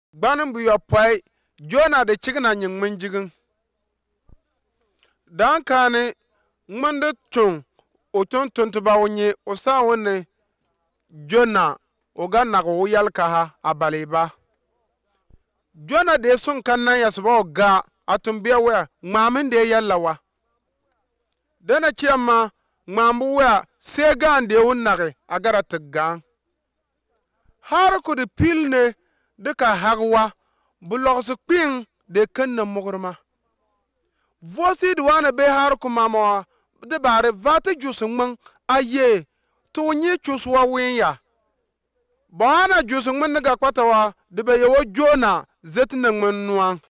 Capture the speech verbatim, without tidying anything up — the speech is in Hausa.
gbanin bu yopai Jona de chigna nying minjigin dan kane ngmande chung o ton ton to ba wonye o sa wonne Jona o ga na ko yal ka ha abaliba Jona de sun kanna ya suba ga atun biya wa ngmamin de yallawa dana ciyamma ngmambu wa se ga de wonnare agara tagga har ko de pilne de ka hagwa bulogsu ping de kanna mogrma vosi duwana be har ko mama de bare vata jusungman aye to nye chuswa winya bana jusungman ga kwatawa de be yo Jona zetna ngman nuang